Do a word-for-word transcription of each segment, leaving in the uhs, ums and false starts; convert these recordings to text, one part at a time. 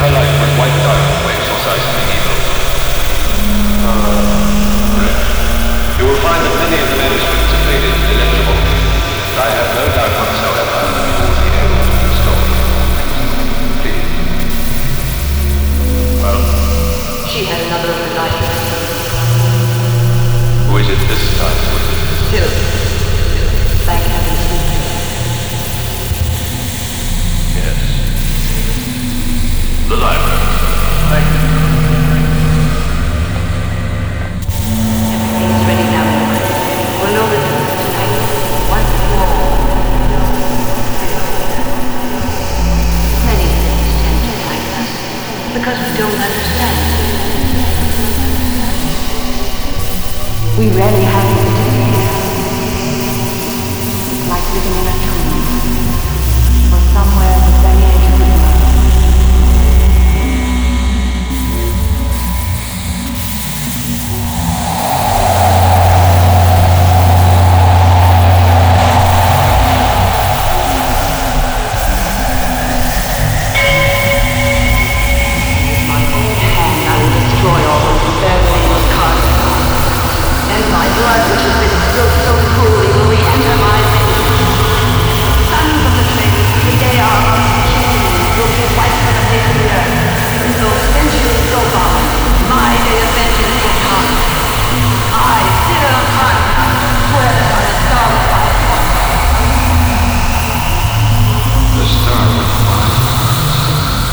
highlight with white dot for exorcising the evil. Uh, correct. You will find that many of the manuscripts are faded and illegible. I have no doubt whatsoever that you will be able to restore them. Please. Well? She had another of the nightmares. Who is it this time? Still. Thank heaven. Yes. The library. Thank you. Everything's ready now. We'll know that tonight, once more. Many things tend to frighten us because we don't understand. We rarely have it to see. It's like living in a tomb or somewhere at the very edge of the world.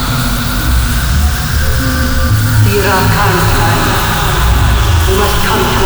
We must come